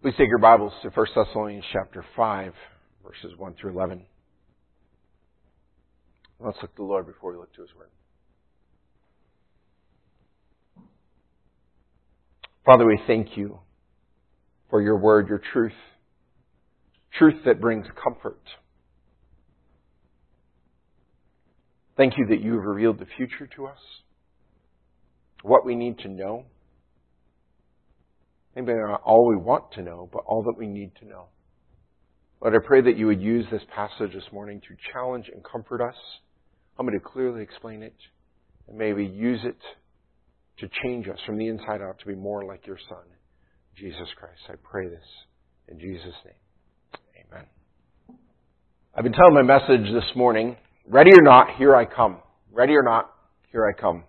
Please take your Bibles to 1 Thessalonians chapter 5, verses 1 through 11. Let's look to the Lord before we look to His Word. Father, we thank You for Your Word, Your truth. Truth that brings comfort. Thank You that You have revealed the future to us. What we need to know. Maybe not all we want to know, but all that we need to know. Lord, I pray that You would use this passage this morning to challenge and comfort us. I'm going to clearly explain it, and maybe use it to change us from the inside out to be more like Your Son, Jesus Christ. I pray this in Jesus' name. Amen. I've been telling my message this morning, ready or not, here I come. Ready or not, here I come.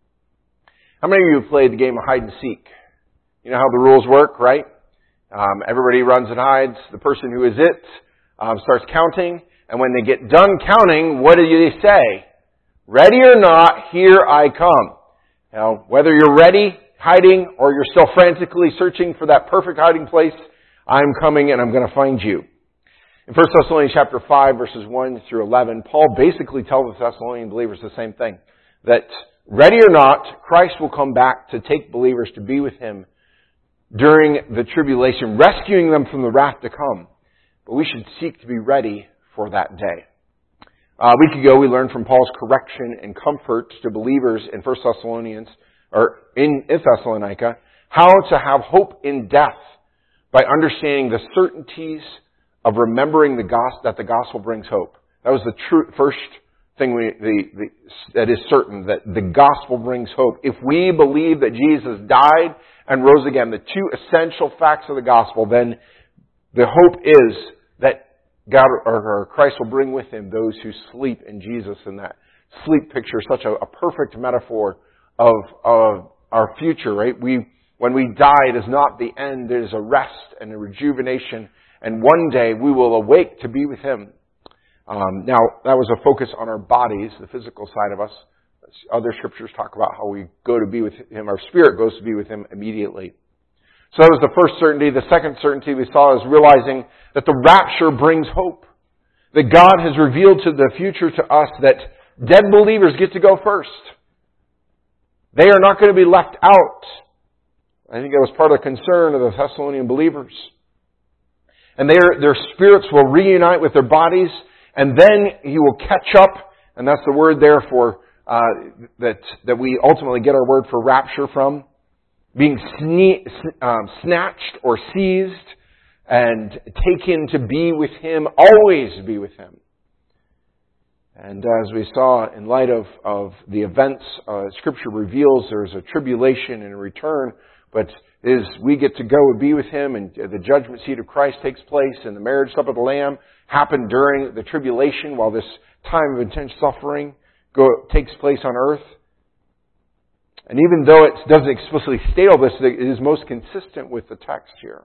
How many of you have played the game of hide and seek? You know how the rules work, right? Everybody runs and hides. The person who is it starts counting. And when they get done counting, what do they say? Ready or not, here I come. Now, whether you're ready, hiding, or you're still frantically searching for that perfect hiding place, I'm coming and I'm going to find you. In 1 Thessalonians chapter 5, verses 1 through 11, Paul basically tells the Thessalonian believers the same thing. That ready or not, Christ will come back to take believers to be with Him during the tribulation, rescuing them from the wrath to come. But we should seek to be ready for that day. A week ago, we learned from Paul's correction and comfort to believers in 1 Thessalonians, or in Thessalonica, how to have hope in death by understanding the certainties of remembering that the gospel brings hope. That was the first thing that is certain, that the gospel brings hope. If we believe that Jesus died and rose again, the two essential facts of the gospel, then the hope is that God or Christ will bring with Him those who sleep in Jesus. And that sleep picture is such a perfect metaphor of our future, right? When we die, it is not the end. It is a rest and a rejuvenation. And one day we will awake to be with Him. Now, that was a focus on our bodies, the physical side of us. Other scriptures talk about how we go to be with Him. Our spirit goes to be with Him immediately. So that was the first certainty. The second certainty we saw is realizing that the rapture brings hope. That God has revealed to the future to us that dead believers get to go first. They are not going to be left out. I think that was part of the concern of the Thessalonian believers. And their spirits will reunite with their bodies, and then He will catch up, and that's the word there for that we ultimately get our word for rapture from, being snatched or seized and taken to be with Him, always be with Him. And as we saw in light of the events, Scripture reveals there's a tribulation and a return, but we get to go and be with Him, and the judgment seat of Christ takes place, and the marriage supper of the Lamb happened during the tribulation while this time of intense suffering takes place on earth. And even though it doesn't explicitly state all this, it is most consistent with the text here.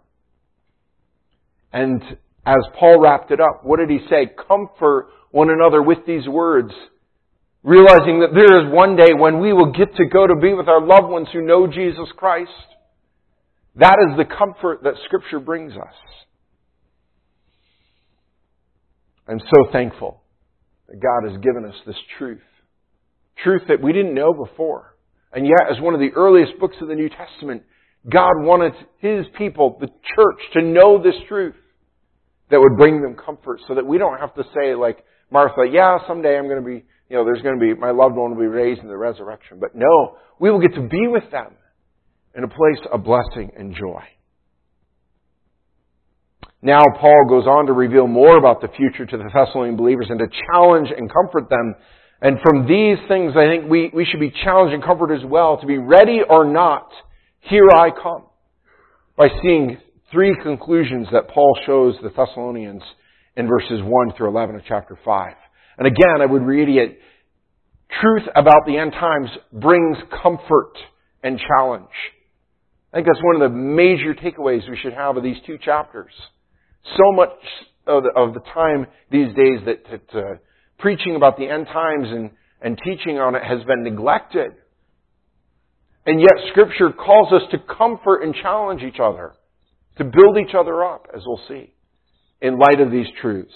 And as Paul wrapped it up, what did he say? Comfort one another with these words, realizing that there is one day when we will get to go to be with our loved ones who know Jesus Christ. That is the comfort that Scripture brings us. I'm so thankful that God has given us this truth. Truth that we didn't know before. And yet, as one of the earliest books of the New Testament, God wanted His people, the church, to know this truth that would bring them comfort, so that we don't have to say like Martha, yeah, someday I'm going to be, there's going to be, my loved one will be raised in the resurrection. But no, we will get to be with them in a place of blessing and joy. Now Paul goes on to reveal more about the future to the Thessalonian believers and to challenge and comfort them. And from these things, I think we should be challenged and comforted as well to be ready or not, here I come. By seeing three conclusions that Paul shows the Thessalonians in verses 1 through 11 of chapter 5. And again, I would reiterate, truth about the end times brings comfort and challenge. I think that's one of the major takeaways we should have of these two chapters. So much of the time these days that preaching about the end times and teaching on it has been neglected. And yet Scripture calls us to comfort and challenge each other. to build each other up, as we'll see, in light of these truths.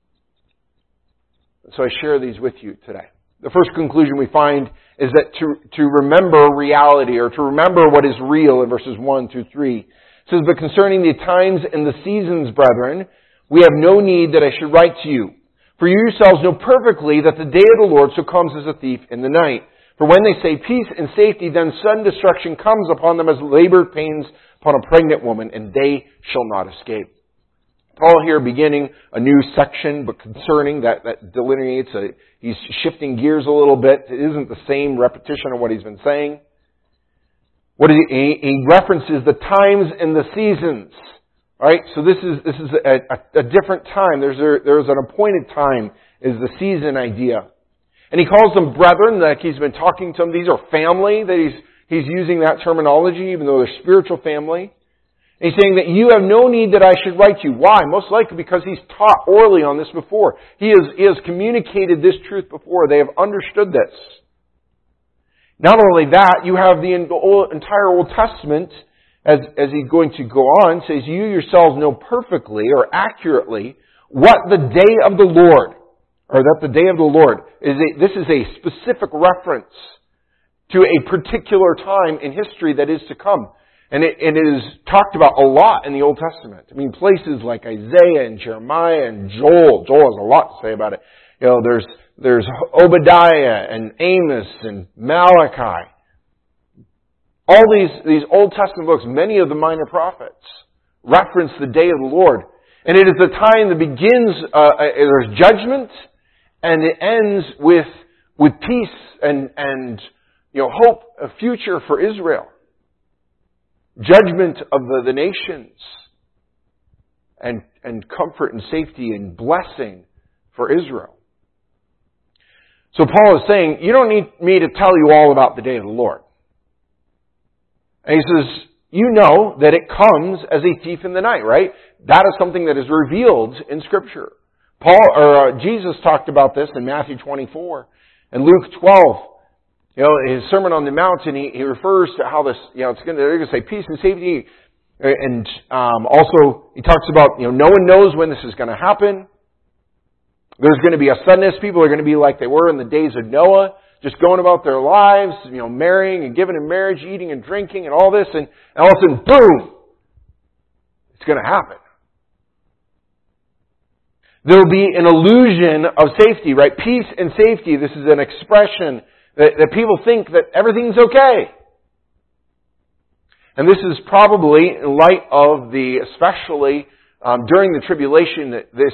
So I share these with you today. The first conclusion we find is that to remember reality, or to remember what is real in verses 1 through 3. It says, "But concerning the times and the seasons, brethren, we have no need that I should write to you. For you yourselves know perfectly that the day of the Lord so comes as a thief in the night. For when they say peace and safety, then sudden destruction comes upon them as labor pains upon a pregnant woman, and they shall not escape." Paul here beginning a new section, but concerning that delineates, he's shifting gears a little bit. It isn't the same repetition of what he's been saying. He references the times and the seasons. Right? So this is a different time. There's an appointed time is the season idea. And he calls them brethren, like he's been talking to them. These are family, that he's using that terminology, even though they're spiritual family. And he's saying that you have no need that I should write to you. Why? Most likely because he's taught orally on this before. He has communicated this truth before. They have understood this. Not only that, you have the entire Old Testament, as he's going to go on, says, "You yourselves know perfectly or accurately what the day of the Lord," or that the day of the Lord this is a specific reference to a particular time in history that is to come. And it is talked about a lot in the Old Testament. I mean, places like Isaiah and Jeremiah and Joel. Joel has a lot to say about it. You know, there's Obadiah and Amos and Malachi. All these Old Testament books, many of the minor prophets, reference the day of the Lord. And it is the time that begins, there's judgment, and it ends with peace and hope, a future for Israel. Judgment of the nations, and comfort and safety and blessing for Israel. So Paul is saying, you don't need me to tell you all about the day of the Lord. And he says, you know that it comes as a thief in the night, right? That is something that is revealed in Scripture. Jesus talked about this in Matthew 24 and Luke 12. His Sermon on the Mount, and he refers to how this, they're going to say peace and safety. And also, he talks about, no one knows when this is going to happen. There's going to be a suddenness. People are going to be like they were in the days of Noah, just going about their lives, marrying and giving in marriage, eating and drinking and all this. And all of a sudden, boom! It's going to happen. There will be an illusion of safety, right? Peace and safety. This is an expression that people think that everything's okay. And this is probably in light of especially during the tribulation,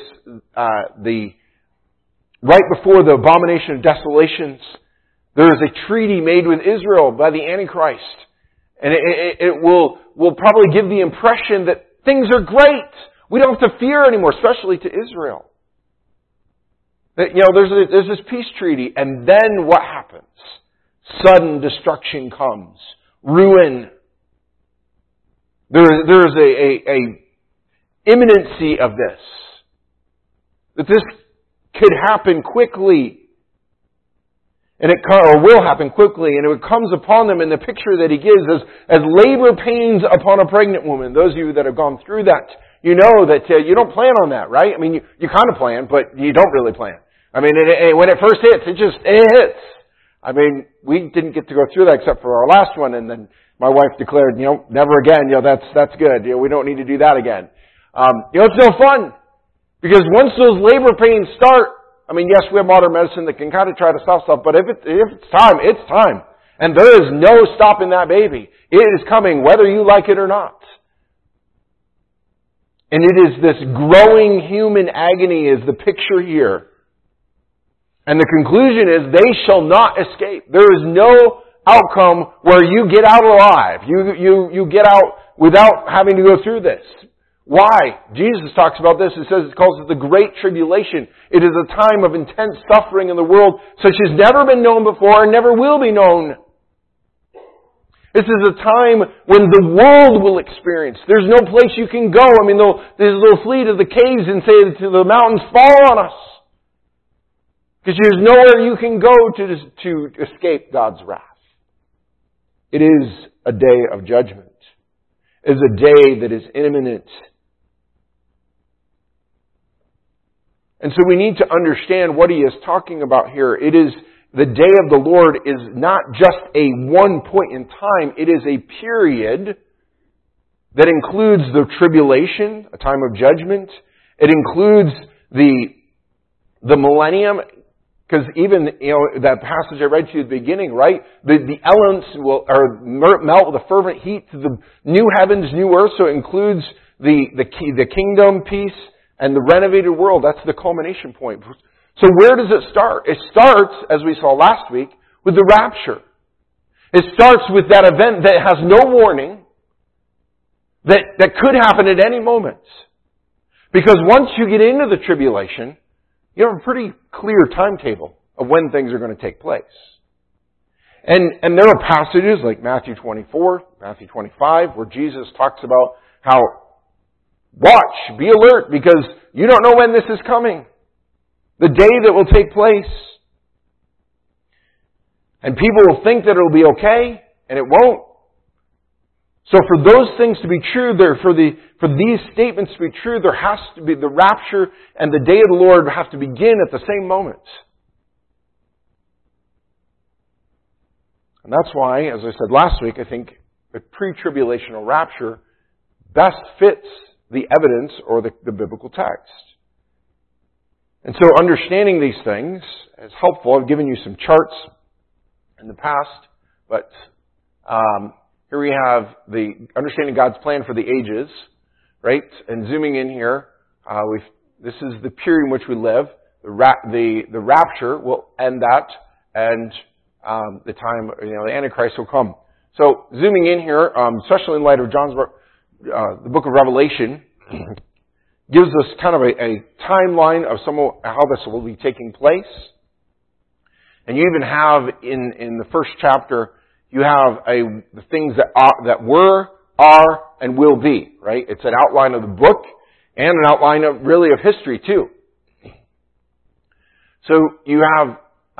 right before the abomination of desolations, there is a treaty made with Israel by the Antichrist. And it will probably give the impression that things are great. We don't have to fear anymore, especially to Israel. That, there's this peace treaty, and then what happens? Sudden destruction comes. Ruin. There is a imminency of this. That this could happen quickly. And or will happen quickly, and it comes upon them in the picture that he gives as labor pains upon a pregnant woman. Those of you that have gone through that, you know that you don't plan on that, right? I mean, you kind of plan, but you don't really plan. I mean, when it first hits, it hits. I mean, we didn't get to go through that except for our last one, and then my wife declared, never again. That's good. We don't need to do that again. It's no fun because once those labor pains start, I mean, yes, we have modern medicine that can kind of try to stop stuff, but if it's time, it's time, and there is no stopping that baby. It is coming, whether you like it or not. And it is this growing human agony is the picture here. And the conclusion is they shall not escape. There is no outcome where you get out alive. You get out without having to go through this. Why? Jesus talks about this. It calls it the Great Tribulation. It is a time of intense suffering in the world such as never been known before and never will be known. This is a time when the world will experience. There's no place you can go. I mean, they'll flee to the caves and say to the mountains, fall on us. Because there's nowhere you can go to escape God's wrath. It is a day of judgment. is a day that is imminent. And so we need to understand what he is talking about here. It is the day of the Lord is not just a one point in time. It is a period that includes the tribulation, a time of judgment. It includes the millennium. Because even, that passage I read to you at the beginning, right? The elements will melt with a fervent heat to the new heavens, new earth. So it includes the kingdom piece and the renovated world. That's the culmination point. So where does it start? It starts, as we saw last week, with the rapture. It starts with that event that has no warning, that could happen at any moment. Because once you get into the tribulation, you have a pretty clear timetable of when things are going to take place. And there are passages like Matthew 24, Matthew 25, where Jesus talks about how, watch, be alert, because you don't know when this is coming. The day that will take place. And people will think that it will be okay, and it won't. So for those things to be true, for these statements to be true, there has to be the rapture and the day of the Lord have to begin at the same moment. And that's why, as I said last week, I think the pre-tribulational rapture best fits the evidence or the biblical text. And so understanding these things is helpful. I've given you some charts in the past, but here we have the understanding God's plan for the ages, right? And zooming in here, this is the period in which we live. The rapture will end that, and the time, the Antichrist will come. So zooming in here, especially in light of the book of Revelation, gives us kind of a timeline of how this will be taking place. And you even have in the first chapter, you have the things that were, are, and will be, right? It's an outline of the book and an outline of history too. So you have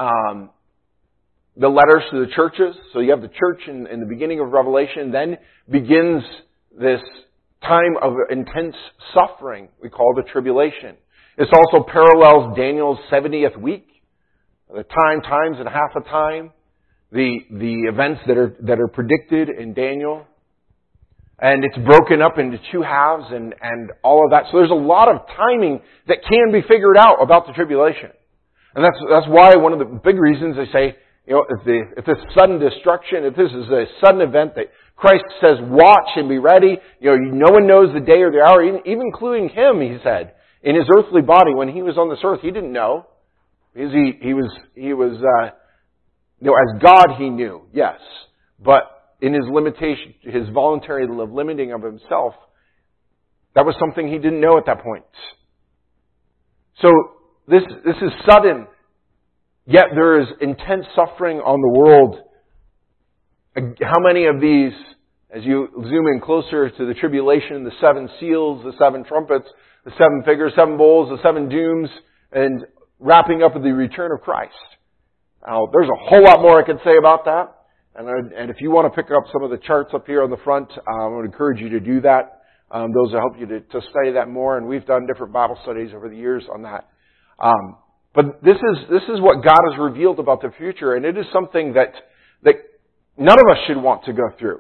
the letters to the churches. So you have the church in the beginning of Revelation. Then begins this time of intense suffering we call the tribulation. This also parallels Daniel's 70th week. The times and half a time. The events that are predicted in Daniel. And it's broken up into two halves and all of that. So there's a lot of timing that can be figured out about the tribulation. And that's why one of the big reasons they say, if this sudden destruction, if this is a sudden event that Christ says, watch and be ready, no one knows the day or the hour, even including him, he said, in his earthly body when he was on this earth, he didn't know. Because he was as God he knew, yes. But in his limitation, his voluntary limiting of himself, that was something he didn't know at that point. So this is sudden, yet there is intense suffering on the world. How many of these, as you zoom in closer to the tribulation, the 7 seals, the 7 trumpets, the 7 figures, 7 bowls, the 7 dooms, and wrapping up with the return of Christ. Now, there's a whole lot more I could say about that. And if you want to pick up some of the charts up here on the front, I would encourage you to do that. Those will help you to study that more. And we've done different Bible studies over the years on that. But this is what God has revealed about the future. And it is something that none of us should want to go through.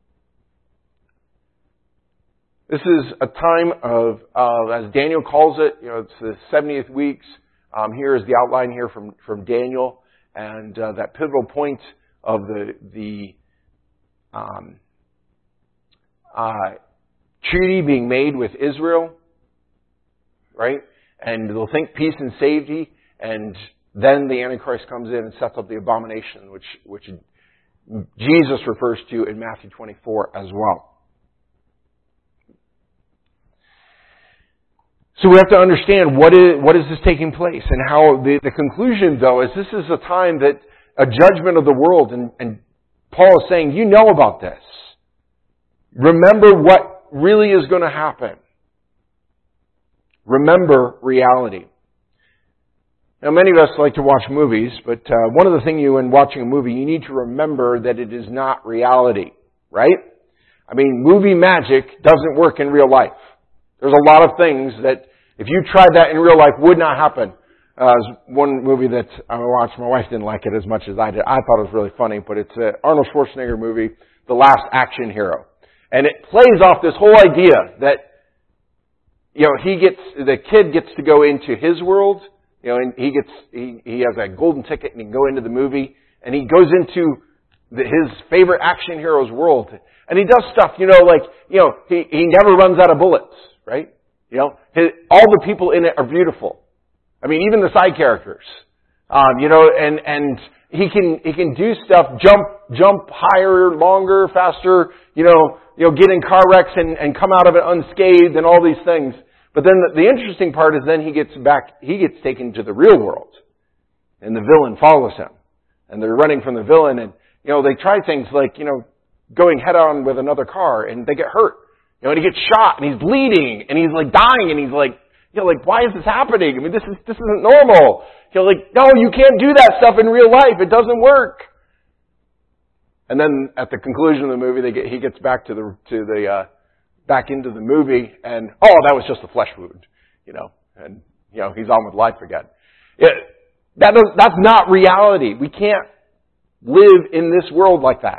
This is a time of as Daniel calls it, it's the 70th weeks. Here is the outline here from Daniel, and that pivotal point of the treaty being made with Israel, right? And they'll think peace and safety, and then the Antichrist comes in and sets up the abomination, which Jesus refers to in Matthew 24 as well. So we have to understand what is this taking place, and how the conclusion, though, is this is a time that a judgment of the world, and Paul is saying, you know about this. Remember what really is going to happen. Remember reality. Now, many of us like to watch movies, but one of the things when watching a movie, you need to remember that it is not reality, right? I mean, movie magic doesn't work in real life. There's a lot of things that, if you tried that in real life, would not happen. There's one movie that I watched. My wife didn't like it as much as I did. I thought it was really funny, but it's an Arnold Schwarzenegger movie, The Last Action Hero. And it plays off this whole idea that, the kid gets to go into his world, and he has a golden ticket and he can go into the movie, and he goes into his favorite action hero's world. And he does stuff, he never runs out of bullets, right? All the people in it are beautiful. I mean, even the side characters. And he can do stuff, jump higher, longer, faster, get in car wrecks and come out of it unscathed and all these things. But then the interesting part is then he gets taken to the real world. And the villain follows him. And they're running from the villain, and, they try things like, going head on with another car, and they get hurt. And he gets shot, and he's bleeding, and he's like dying, and he's like, why is this happening? I mean, this isn't normal. No, you can't do that stuff in real life. It doesn't work. And then at the conclusion of the movie, he gets back back into the movie, and that was just a flesh wound, and he's on with life again. That's not reality. We can't live in this world like that.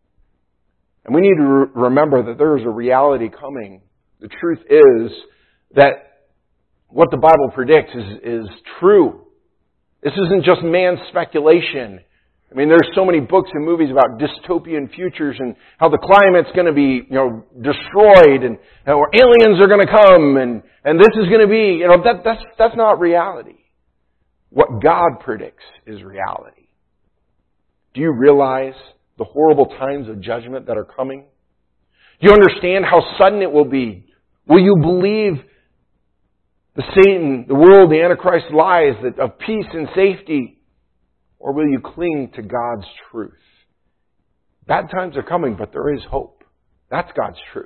And we need to remember that there is a reality coming. The truth is that what the Bible predicts is true. This isn't just man's speculation. I mean, there's so many books and movies about dystopian futures and how the climate's going to be, destroyed and or aliens are going to come and this is going to be, that's not reality. What God predicts is reality. Do you realize the horrible times of judgment that are coming? Do you understand how sudden it will be? Will you believe the Satan, the world, the Antichrist lies of peace and safety? Or will you cling to God's truth? Bad times are coming, but there is hope. That's God's truth.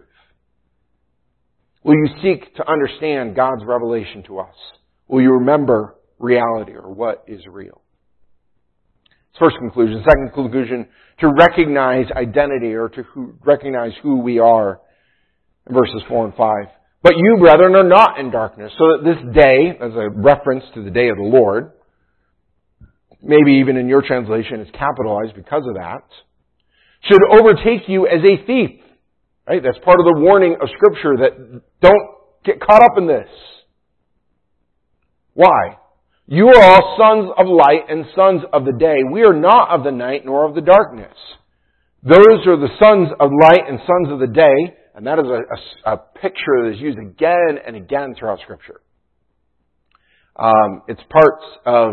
Will you seek to understand God's revelation to us? Will you remember reality or what is real? First conclusion. Second conclusion, to recognize identity or to recognize who we are. In verses 4 and 5. But you, brethren, are not in darkness, so that this day, as a reference to the day of the Lord, maybe even in your translation it's capitalized because of that, should overtake you as a thief. Right? That's part of the warning of Scripture that don't get caught up in this. Why? You are all sons of light and sons of the day. We are not of the night nor of the darkness. Those are the sons of light and sons of the day, and that is a picture that is used again and again throughout Scripture. It's parts of,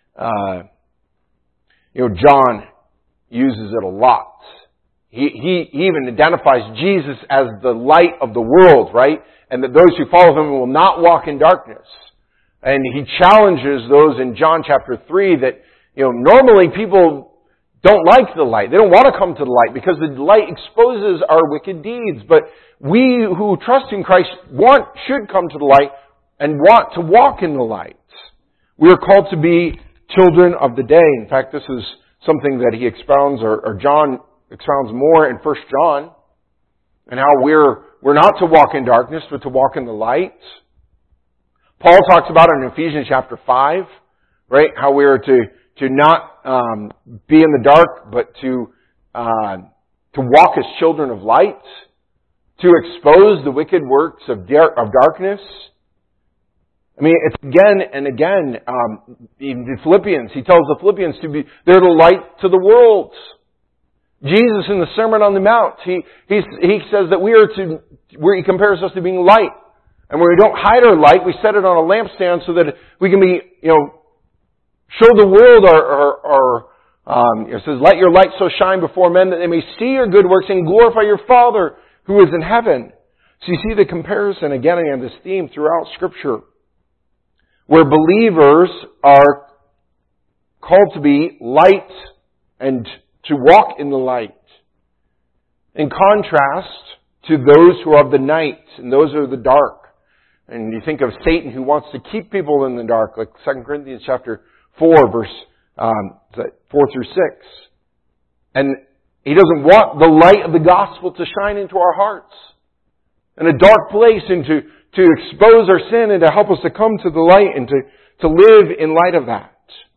John uses it a lot. He even identifies Jesus as the light of the world, right? And that those who follow him will not walk in darkness. And he challenges those in John chapter 3 that, normally people don't like the light. They don't want to come to the light because the light exposes our wicked deeds. But we who trust in Christ should come to the light and want to walk in the light. We are called to be children of the day. In fact, this is something that he expounds, or John expounds more in 1 John, and how we're not to walk in darkness, but to walk in the light. Paul talks about it in Ephesians chapter 5, right? How we are to not be in the dark, but to walk as children of light, to expose the wicked works of darkness. I mean, it's again and again, in the Philippians, he tells the Philippians they're the light to the world. Jesus in the Sermon on the Mount, he says that he compares us to being light. And when we don't hide our light, we set it on a lampstand so that we can be, show the world it says, let your light so shine before men that they may see your good works and glorify your Father who is in heaven. So you see the comparison again and this theme throughout Scripture, where believers are called to be light and to walk in the light. In contrast to those who are of the night and those who are of the dark. And you think of Satan who wants to keep people in the dark, like 2 Corinthians chapter 4, verse 4 through 6. And He doesn't want the light of the gospel to shine into our hearts in a dark place and to expose our sin and to help us to come to the light and to live in light of that.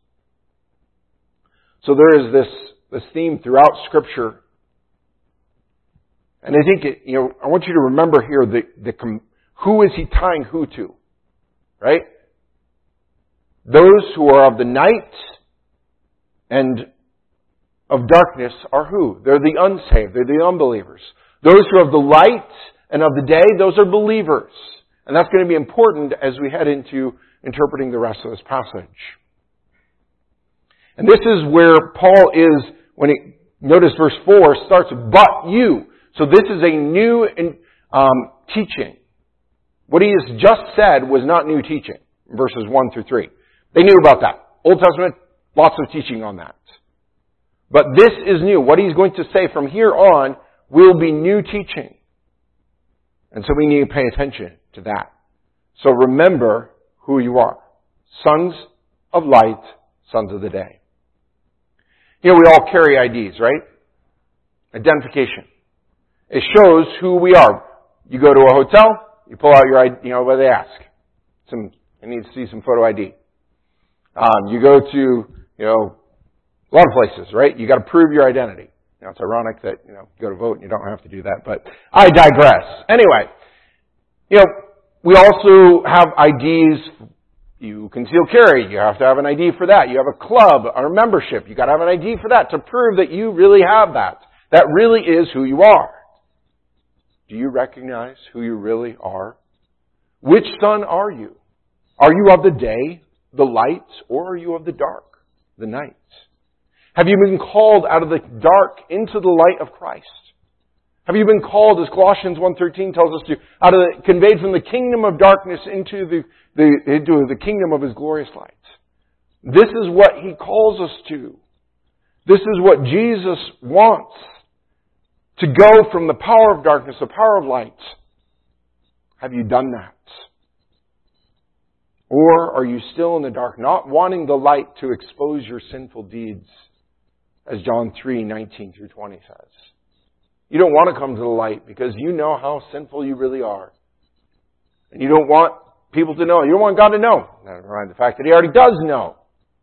So there is this theme throughout Scripture. And I think, I want you to remember here who is he tying who to? Right? Those who are of the night and of darkness are who? They're the unsaved. They're the unbelievers. Those who are of the light and of the day, those are believers. And that's going to be important as we head into interpreting the rest of this passage. And this is where Paul is, notice verse 4 starts, but you. So this is a new teaching. What he has just said was not new teaching, verses 1 through 3. They knew about that. Old Testament, lots of teaching on that. But this is new. What he's going to say from here on will be new teaching. And so we need to pay attention to that. So remember who you are. Sons of light, sons of the day. We all carry IDs, right? Identification. It shows who we are. You go to a hotel, you pull out your ID, what do they ask? I need to see some photo ID. You go to, a lot of places, right? You got to prove your identity. It's ironic that, you go to vote and you don't have to do that, but I digress. Anyway, we also have IDs. You conceal carry. You have to have an ID for that. You have a club or a membership. You got to have an ID for that to prove that you really have that. That really is who you are. Do you recognize who you really are? Which son are you? Are you of the day, the light, or are you of the dark, the night? Have you been called out of the dark into the light of Christ? Have you been called, as Colossians 1:13 tells us to, conveyed from the kingdom of darkness into the kingdom of His glorious light? This is what He calls us to. This is what Jesus wants. To go from the power of darkness to the power of light. Have you done that? Or are you still in the dark, not wanting the light to expose your sinful deeds, as John 3:19 through 20 says? You don't want to come to the light because you know how sinful you really are. And you don't want people to know. You don't want God to know. Never mind the fact that He already does know.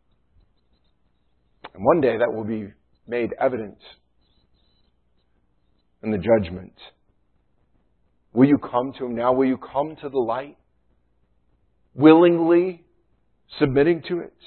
And one day that will be made evident in the judgment. Will you come to Him now? Will you come to the light? Willingly submitting to it?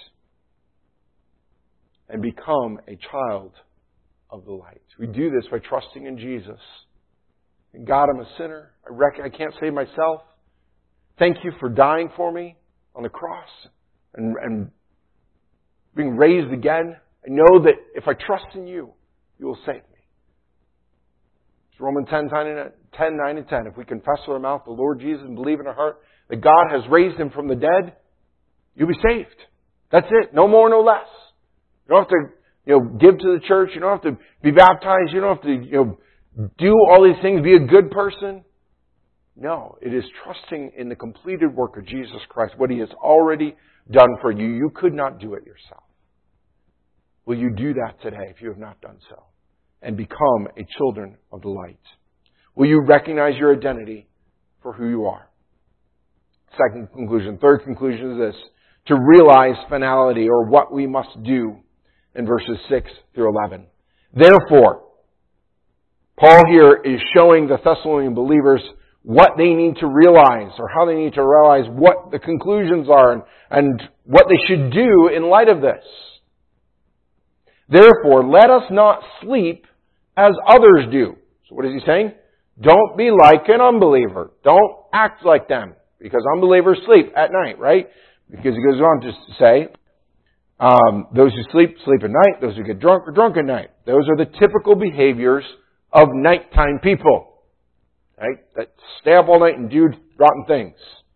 And become a child of the light. We do this by trusting in Jesus. And God, I'm a sinner. I can't save myself. Thank you for dying for me on the cross and being raised again. I know that if I trust in you, you will save me. It's Romans 10, 9 and 10. If we confess with our mouth the Lord Jesus and believe in our heart that God has raised Him from the dead, you'll be saved. That's it. No more, no less. You don't have to give to the church. You don't have to be baptized. You don't have to, do all these things, be a good person. No, it is trusting in the completed work of Jesus Christ, what He has already done for you. You could not do it yourself. Will you do that today if you have not done so? And become a children of the light? Will you recognize your identity for who you are? Second conclusion. Third conclusion is this. To realize finality, or what we must do, in verses 6 through 11. Therefore, Paul here is showing the Thessalonian believers what they need to realize, or how they need to realize what the conclusions are, and what they should do in light of this. Therefore, let us not sleep as others do. So what is he saying? Don't be like an unbeliever. Don't act like them. Because unbelievers sleep at night, right? Because he goes on to say, those who sleep, sleep at night. Those who get drunk are drunk at night. Those are the typical behaviors of nighttime people. Right? That stay up all night and do rotten things.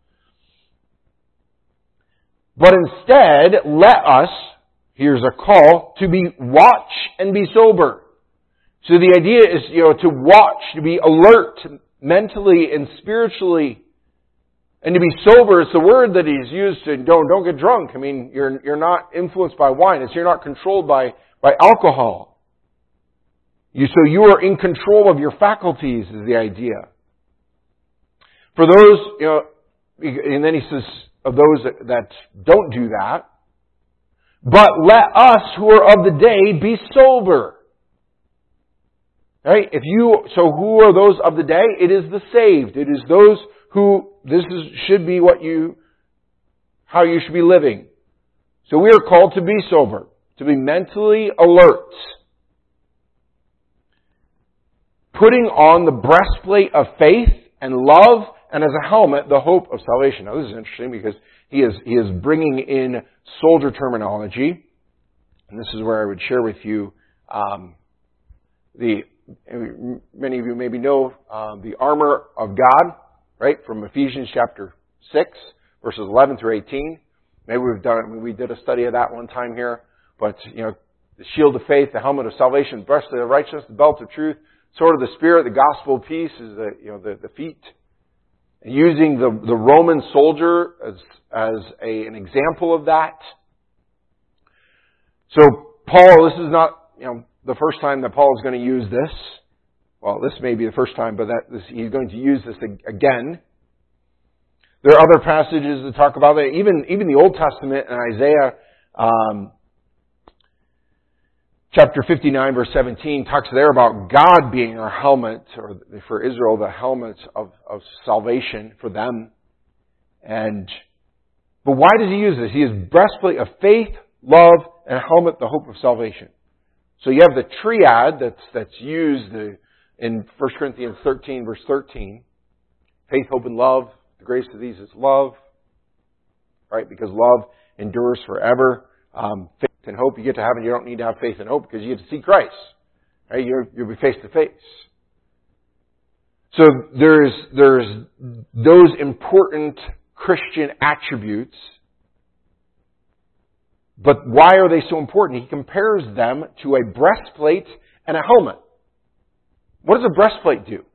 But instead, let us, here's a call, to be watch and be sober. So the idea is, to watch, to be alert mentally and spiritually. And to be sober is the word that he's used to don't get drunk. I mean, you're not influenced by wine. You're not controlled by alcohol. So you are in control of your faculties is the idea. For those, and then he says, of those that don't do that, but let us who are of the day be sober. Right? So who are those of the day? It is the saved. It is those who, should be how you should be living. So we are called to be sober, to be mentally alert. Putting on the breastplate of faith and love, and as a helmet, the hope of salvation. Now this is interesting because he is bringing in soldier terminology. And this is where I would share with you many of you maybe know the armor of God, right? From Ephesians chapter 6, verses 11 through 18. Maybe we did a study of that one time here. But, the shield of faith, the helmet of salvation, breastplate of righteousness, the belt of truth, sword of the Spirit, the gospel of peace is the feet. And using the Roman soldier as an example of that. So Paul, this is not, the first time that Paul is going to use this. Well, this may be the first time, but he's going to use this again. There are other passages that talk about it. Even the Old Testament in Isaiah, chapter 59, verse 17, talks there about God being our helmet, or for Israel, the helmet of salvation for them. But why does he use this? He is breastplate of faith, love, and helmet, the hope of salvation. So you have the triad that's used in 1 Corinthians 13, verse 13. Faith, hope, and love. The greatest of these is love. Right? Because love endures forever. Faith and hope, you get to heaven, you don't need to have faith and hope because you get to see Christ. Right? You'll be face to face. So there's those important Christian attributes. But why are they so important? He compares them to a breastplate and a helmet. What does a breastplate do?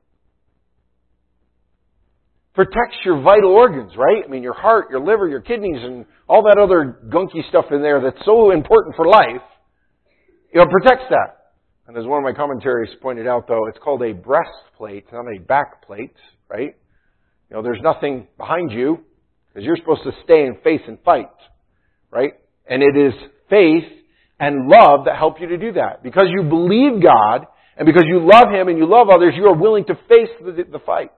Protects your vital organs, right? I mean, your heart, your liver, your kidneys, and all that other gunky stuff in there that's so important for life. It protects that. And as one of my commentaries pointed out, though, it's called a breastplate, not a backplate, right? There's nothing behind you because you're supposed to stay and face and fight, right? And it is faith and love that help you to do that. Because you believe God, and because you love Him and you love others, you are willing to face the fight.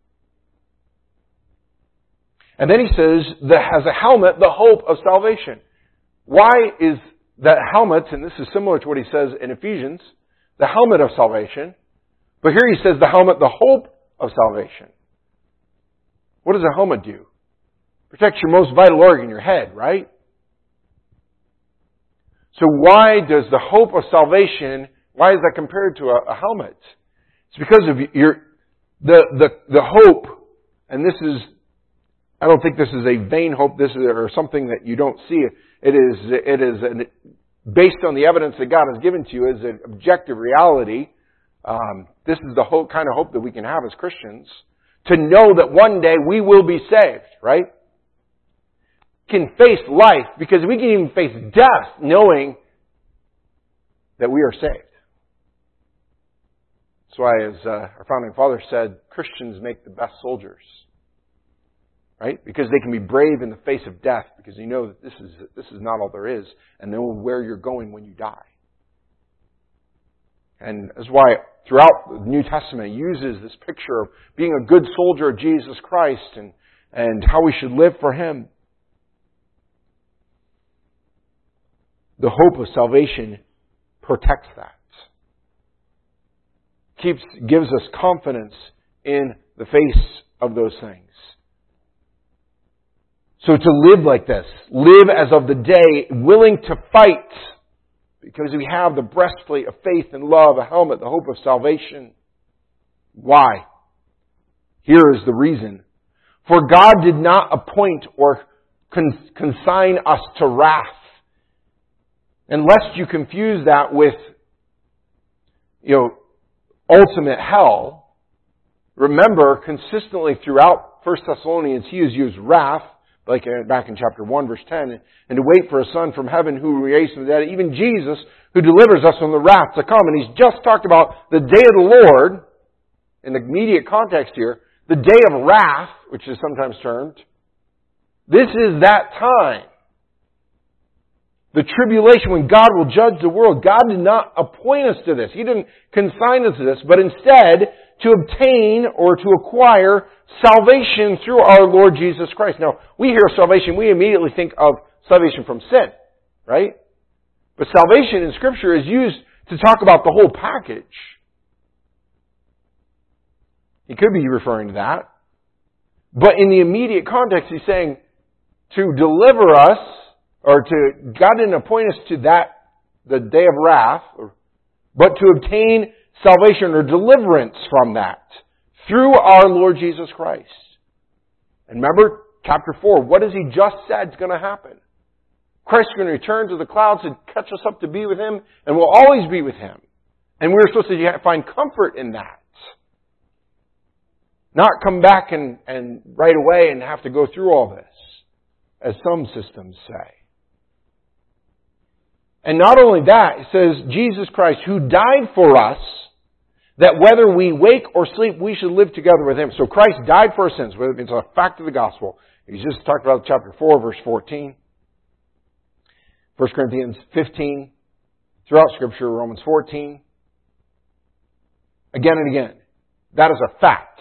And then he says, that has a helmet, the hope of salvation. Why is that helmet, and this is similar to what he says in Ephesians, the helmet of salvation, but here he says the helmet, the hope of salvation. What does a helmet do? Protects your most vital organ, your head, right? So why does the hope of salvation, why is that compared to a helmet? It's because of the hope, and this is, I don't think this is a vain hope, this is or something that you don't see. It is based on the evidence that God has given to you as an objective reality. This is the whole kind of hope that we can have as Christians. To know that one day we will be saved, right? Can face life, because we can even face death knowing that we are saved. That's why, as our founding father said, Christians make the best soldiers. Right? Because they can be brave in the face of death, because you know that this is not all there is, and know where you're going when you die. And that's why throughout the New Testament it uses this picture of being a good soldier of Jesus Christ and how we should live for Him. The hope of salvation protects that. Gives us confidence in the face of those things. So to live like this, live as of the day, willing to fight, because we have the breastplate of faith and love, a helmet, the hope of salvation. Why? Here is the reason. For God did not appoint or consign us to wrath. And lest you confuse that with, ultimate hell, remember consistently throughout 1 Thessalonians, he has used wrath, like back in chapter 1, verse 10, and to wait for a Son from heaven who raised from the dead, even Jesus, who delivers us from the wrath to come. And he's just talked about the day of the Lord, in the immediate context here, the day of wrath, which is sometimes termed. This is that time. The tribulation when God will judge the world. God did not appoint us to this. He didn't consign us to this, but instead to obtain or to acquire salvation through our Lord Jesus Christ. Now, we hear salvation, we immediately think of salvation from sin, right? But salvation in Scripture is used to talk about the whole package. He could be referring to that. But in the immediate context, he's saying to deliver us, or to, God didn't appoint us to that, the day of wrath, but to obtain salvation or deliverance from that through our Lord Jesus Christ. And remember, chapter 4, what has he just said is going to happen? Christ is going to return to the clouds and catch us up to be with Him, and we'll always be with Him. And we're supposed to find comfort in that. Not come back and right away and have to go through all this, as some systems say. And not only that, it says, Jesus Christ, who died for us, that whether we wake or sleep, we should live together with Him. So Christ died for our sins. It's a fact of the gospel. He's just talked about chapter 4, verse 14. 1 Corinthians 15. Throughout Scripture, Romans 14. Again and again. That is a fact.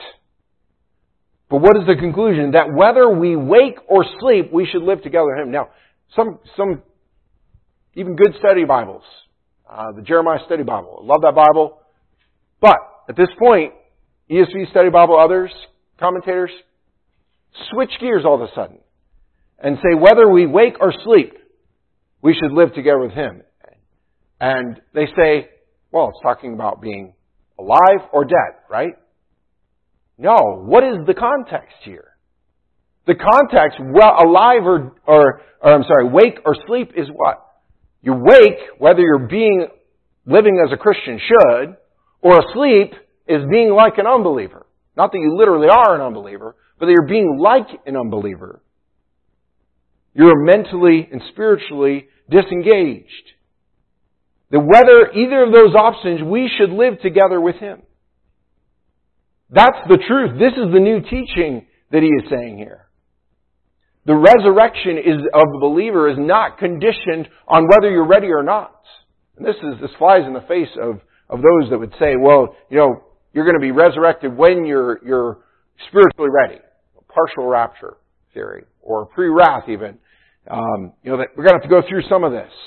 But what is the conclusion? That whether we wake or sleep, we should live together with Him. Now, some even good study Bibles. The Jeremiah Study Bible. I love that Bible. But at this point, ESV Study Bible, others, commentators, switch gears all of a sudden and say whether we wake or sleep, we should live together with Him. And they say, well, it's talking about being alive or dead, right? No. What is the context here? The context, alive wake or sleep is what? You wake, whether you're living as a Christian should, or asleep is being like an unbeliever. Not that you literally are an unbeliever, but that you're being like an unbeliever. You're mentally and spiritually disengaged. That whether either of those options, we should live together with Him. That's the truth. This is the new teaching that he is saying here. The resurrection of the believer is not conditioned on whether you're ready or not. And this flies in the face of those that would say, well, you're going to be resurrected when you're spiritually ready. Partial rapture theory, or pre-wrath even. That we're going to have to go through some of this.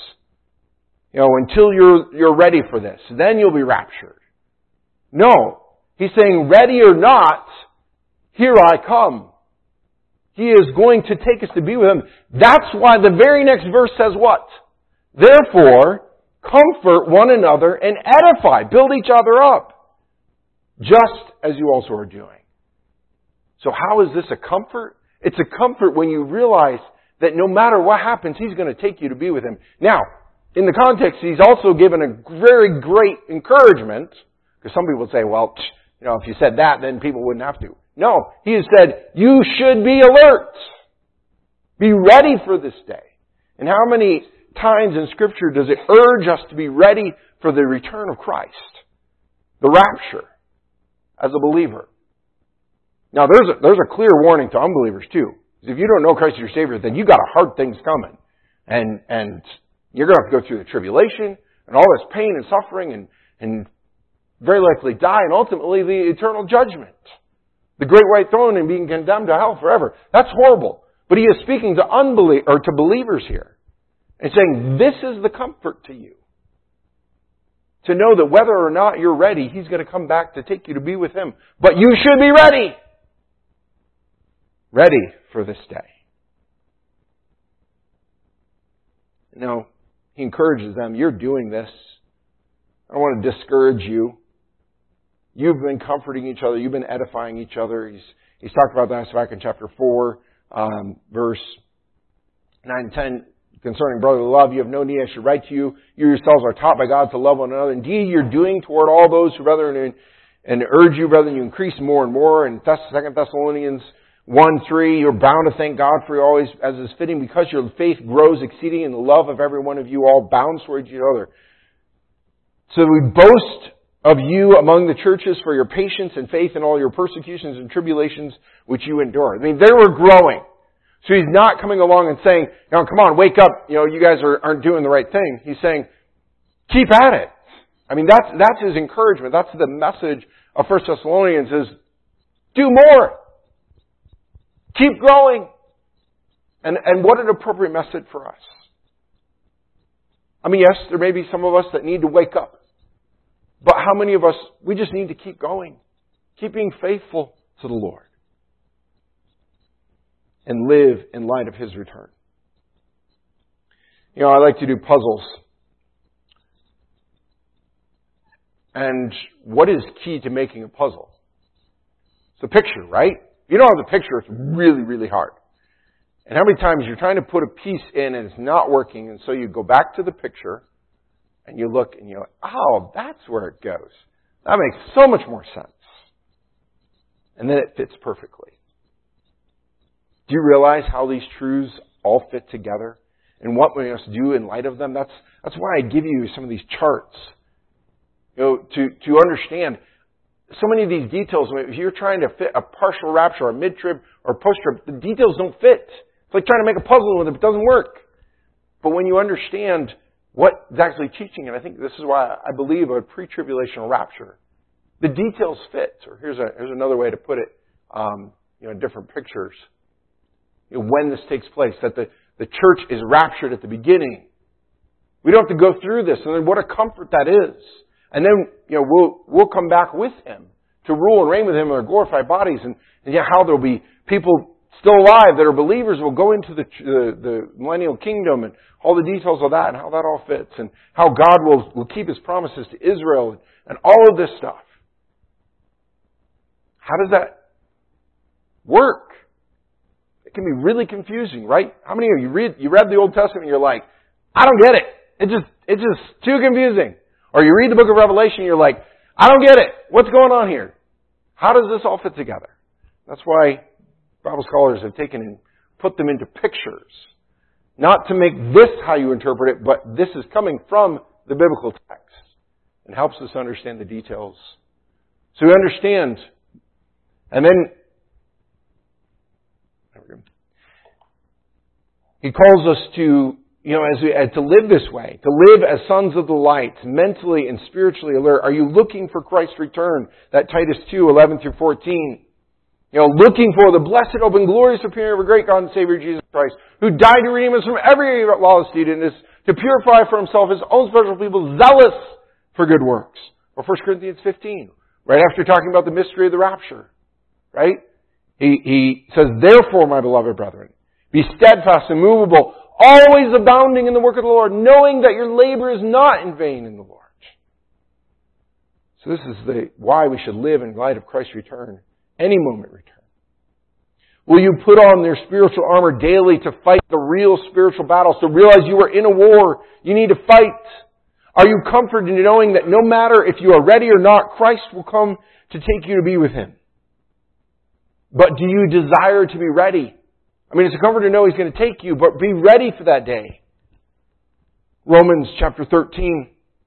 Until you're ready for this. Then you'll be raptured. No. He's saying, ready or not, here I come. He is going to take us to be with Him. That's why the very next verse says what? Therefore, comfort one another and edify, build each other up, just as you also are doing. So how is this a comfort? It's a comfort when you realize that no matter what happens, He's going to take you to be with Him. Now, in the context, He's also given a very great encouragement, because some people say, well, if you said that, then people wouldn't have to. No, He has said, you should be alert. Be ready for this day. And how many times in Scripture does it urge us to be ready for the return of Christ? The rapture, as a believer. Now, there's a clear warning to unbelievers, too. If you don't know Christ as your Savior, then you got hard things coming. And you're going to have to go through the tribulation, and all this pain and suffering, and very likely die, and ultimately the eternal judgment. The great white throne and being condemned to hell forever. That's horrible. But he is speaking to believers here. And saying, this is the comfort to you. To know that whether or not you're ready, He's going to come back to take you to be with Him. But you should be ready. Ready for this day. He encourages them, you're doing this. I don't want to discourage you. You've been comforting each other. You've been edifying each other. He's talked about that back in chapter 4, verse 9 and 10. Concerning brotherly love, you have no need I should write to you. You yourselves are taught by God to love one another. Indeed, you're doing toward all those who brethren and urge you, brethren, you increase more and more. In 2 Thessalonians 1:3, you're bound to thank God for you always as is fitting, because your faith grows exceeding in the love of every one of you, all bound towards each other. So we boast of you among the churches for your patience and faith in all your persecutions and tribulations which you endure. I mean, they were growing. So he's not coming along and saying, come on, wake up, you guys aren't doing the right thing. He's saying, keep at it. I mean, that's his encouragement. That's the message of 1 Thessalonians is, do more. Keep growing. And what an appropriate message for us. I mean, yes, there may be some of us that need to wake up. But how many of us, we just need to keep going. Keep being faithful to the Lord. And live in light of His return. I like to do puzzles. And what is key to making a puzzle? It's the picture, right? If you don't have the picture, it's really, really hard. And how many times you're trying to put a piece in and it's not working, and so you go back to the picture and you look and you're like, oh, that's where it goes. That makes so much more sense. And then it fits perfectly. Do you realize how these truths all fit together? And what we must do in light of them? That's why I give you some of these charts. To understand so many of these details. If you're trying to fit a partial rapture, or a mid-trib, or a post-trib, the details don't fit. It's like trying to make a puzzle with it, but it doesn't work. But when you understand what it's actually teaching, and I think this is why I believe a pre-tribulational rapture, the details fit. Or here's another way to put it, in different pictures. When this takes place, that the church is raptured at the beginning. We don't have to go through this, and then what a comfort that is. And then, we'll come back with Him to rule and reign with Him in our glorified bodies, and how there'll be people still alive that are believers will go into the millennial kingdom, and all the details of that, and how that all fits, and how God will keep His promises to Israel, and all of this stuff. How does that work? It can be really confusing, right? How many of you read the Old Testament and you're like, I don't get it. It's just too confusing. Or you read the book of Revelation and you're like, I don't get it. What's going on here? How does this all fit together? That's why Bible scholars have taken and put them into pictures. Not to make this how you interpret it, but this is coming from the biblical text. And helps us understand the details. So we understand. And then He calls us to, to live this way, to live as sons of the light, mentally and spiritually alert. Are you looking for Christ's return? That Titus 2:11-14. Looking for the blessed, open, glorious appearing of our great God and Savior Jesus Christ, who died to redeem us from every lawless deed and is to purify for Himself His own special people, zealous for good works. Or 1 Corinthians 15, right after talking about the mystery of the rapture, right? He says, therefore, my beloved brethren, be steadfast and immovable, always abounding in the work of the Lord, knowing that your labor is not in vain in the Lord. So this is why we should live in light of Christ's return, any moment return. Will you put on their spiritual armor daily to fight the real spiritual battles, to realize you are in a war, you need to fight? Are you comforted in knowing that no matter if you are ready or not, Christ will come to take you to be with Him? But do you desire to be ready? I mean, it's a comfort to know He's going to take you, but be ready for that day. Romans chapter 13,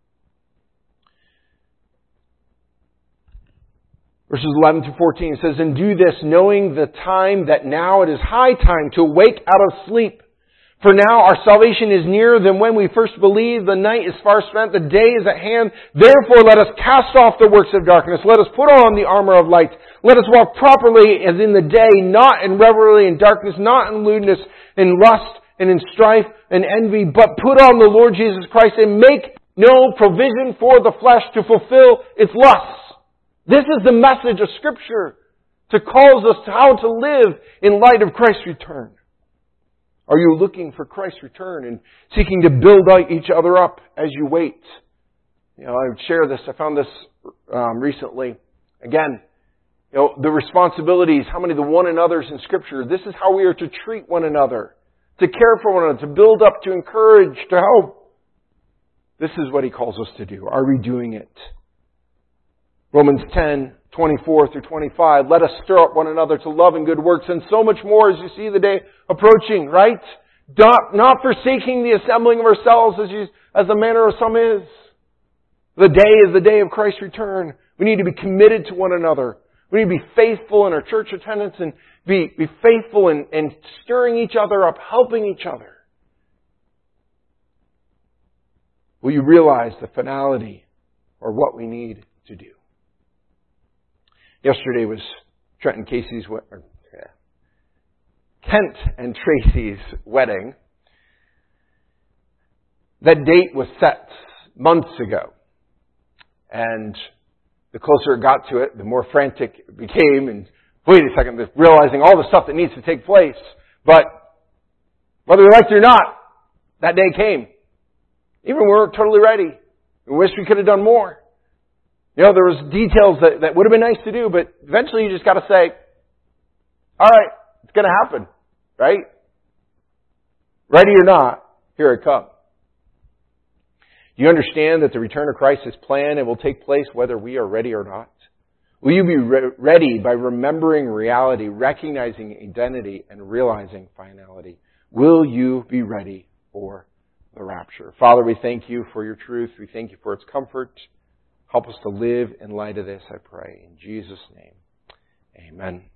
verses 11-14 says, and do this, knowing the time that now it is high time to wake out of sleep. For now our salvation is nearer than when we first believed. The night is far spent, the day is at hand. Therefore let us cast off the works of darkness. Let us put on the armor of light. Let us walk properly as in the day, not in revelry and darkness, not in lewdness, in lust and in strife and envy, but put on the Lord Jesus Christ and make no provision for the flesh to fulfill its lusts. This is the message of Scripture to calls us to how to live in light of Christ's return. Are you looking for Christ's return and seeking to build each other up as you wait? I would share this. I found this recently. Again, the responsibilities, how many of the one another's in Scripture. This is how we are to treat one another, to care for one another, to build up, to encourage, to help. This is what He calls us to do. Are we doing it? Romans 24 through 25. Let us stir up one another to love and good works, and so much more as you see the day approaching, right? Not forsaking the assembling of ourselves as the manner of some is. The day is the day of Christ's return. We need to be committed to one another. We need to be faithful in our church attendance and be faithful in stirring each other up, helping each other. Will you realize the finality or what we need to do? Yesterday was Kent and Tracy's wedding. That date was set months ago. And the closer it got to it, the more frantic it became. And wait a second, realizing all the stuff that needs to take place. But whether we liked it or not, that day came. Even when we weren't totally ready. We wish we could have done more. There was details that would have been nice to do, but eventually you just got to say, all right, it's going to happen, right? Ready or not, here it comes. Do you understand that the return of Christ is planned and will take place whether we are ready or not? Will you be ready by remembering reality, recognizing identity, and realizing finality? Will you be ready for the rapture? Father, we thank you for your truth. We thank you for its comfort. Help us to live in light of this, I pray. In Jesus' name, amen.